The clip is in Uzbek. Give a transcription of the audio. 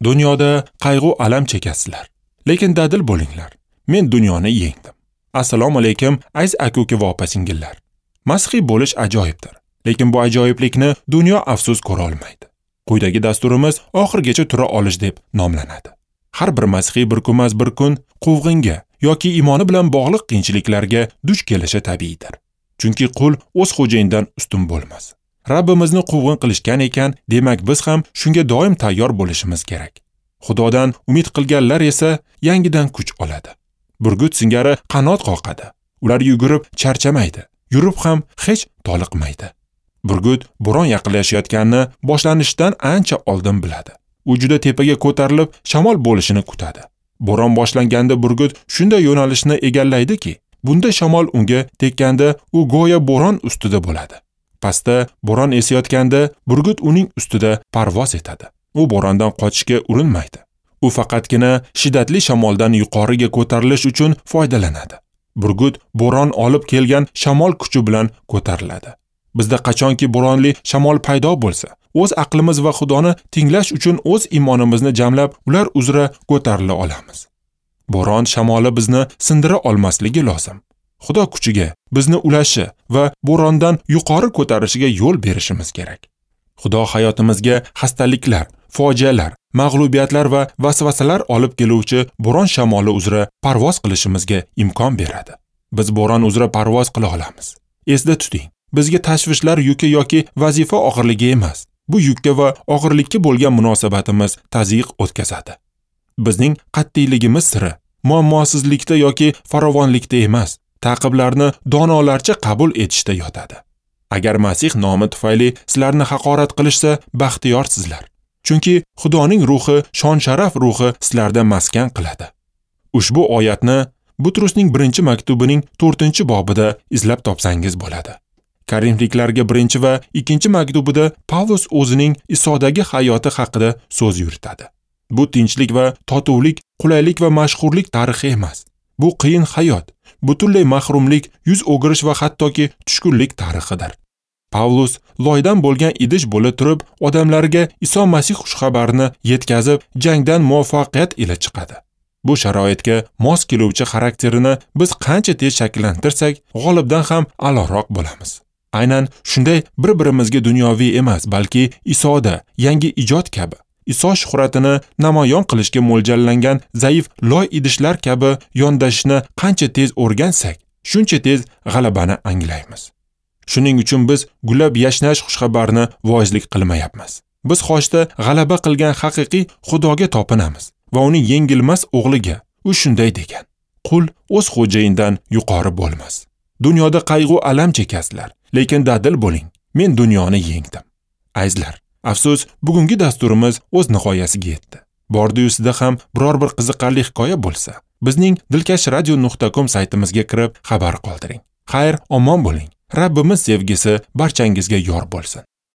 Dunyoda qayg'u alam chekasizlar, lekin dadil bo'linglar. Men dunyoni yengdim. Assalomu alaykum aziz aka-uka va opa-singillar. Masihiy bo'lish ajoyibdir, lekin bu ajoyiblikni dunyo afsus ko'ra olmaydi. Quyidagi dasturimiz oxirgacha tura olish deb nomlanadi. Har bir masihiy bir kun quvg'inga yoki iymoni bilan bog'liq qiyinchiliklarga duch kelishi tabiiydir. Chunki qul o'z xo'jayinidan ustun bo'lmas. Rabbimizni quvg'in qilishgan ekan, demak biz ham shunga doim tayyor bo'lishimiz kerak. Xudodan umid qilganlar esa yangidan kuch oladi. Burgut singari qanot qoqadi. Ular yugurib charchamaydi, yurib ham hech toliqmaydi. Burgut bo'ron yaqinlashayotganini boshlanishidan ancha oldin biladi. U juda tepaga ko'tarilib, shamol bo'lishini kutadi. Bo'ron boshlanganda burgut shunday yo'nalishni egallaydiki, bunda shamol unga tekkanda u go'yo bo'ron ustida bo'ladi. Pastda bo'ron esayotganda burgut uning ustida parvoz etadi. U bo'rondan qochishga urinmaydi. U faqatgina shiddatli shamoldan yuqoriga ko'tarilish uchun foydalanadi. Burgut bo'ron olib kelgan shamol kuchi bilan ko'tariladi. Bizda qachonki bo'ronli shamol paydo bo'lsa, o'z aqlimiz va Xudoni tinglash uchun o'z iymonimizni jamlab, ular uzra ko'tarila olamiz. Bo'ron shamoli bizni sindira olmasligi lozim. Xudo kuchiga bizni ulashi va bo'rondan yuqori ko'tarishiga yo'l berishimiz kerak. Xudo hayotimizga xastaliklar, fojialar, mag'lubiyatlar va vasvasalar olib keluvchi bo'ron shamoli uzra parvoz qilishimizga imkon beradi. Biz bo'ron uzra parvoz qila olamiz. Esda tuting, bizga tashvishlar yuki yoki vazifa og'irligi emas. Bu yukka va og'irlikka bo'lgan munosabatimiz tazyiq o'tkazadi. Bizning qat'iyligimiz siri muammosizlikda yoki farovonlikda emas, ta'qiblarni donolarcha qabul etishda yotadi. Agar Masih nomi tufayli sizlarni haqorat qilishsa, baxtiyorsizlar. Chunki Xudoning ruhi, shon-sharaf ruhi sizlarda maskan qiladi. Ushbu oyatni Butrusning 1-maktubining 4-bobida izlab topsangiz bo'ladi. Karimliklarga 1 va 2-maktubida Pavlus o'zining Isodagi hayoti haqida so'z yuritadi. Bu tinchlik va totuvlik, qulaylik va mashhurlik tarixi emas. Bu qiyin hayot, butunlay mahrumlik, yuz o'girish va hattoki tushkunlik tarixidir. Pavlus loydan bo'lgan idish bo'la turib, odamlarga Iso Masih xushxabarini yetkazib, jangdan muvaffaqiyat ila chiqadi. Bu sharoitga mos keluvchi xarakterini biz qancha tez shakllantirsak, g'olibdan ham a'loroq bo'lamiz. Aynan shunday bir-birimizga dunyoviy emas, balki Isoda yangi ijod kabi Iso shuhratini namoyon qilishga mo'ljallangan zaif loy idishlar kabi yondashishni qancha tez o'rgansak, shuncha tez g'alabani anglaymiz. Shuning uchun biz gulab yashnash xushxabarni voizlik qilmayapmiz. Biz xoshda g'alaba qilgan haqiqiy Xudoga topinamiz va uning yengilmas o'g'liga. U shunday degan: Qul o'z xo'jayinidan yuqori bo'lmas. Dunyoda qayg'u alam chekasizlar, lekin dadil bo'ling. Men dunyoni yengdim. Azizlar, afsus, bugungi dasturimiz o'z nihoyasiga yetdi. Bordi-yu sizda ham biror bir qiziqarli hikoya bo'lsa, bizning dilkashradio.com saytimizga kirib xabar qoldiring. Xayr, omon bo'ling. Rabbimiz sevgisi barchangizga yor bo'lsin.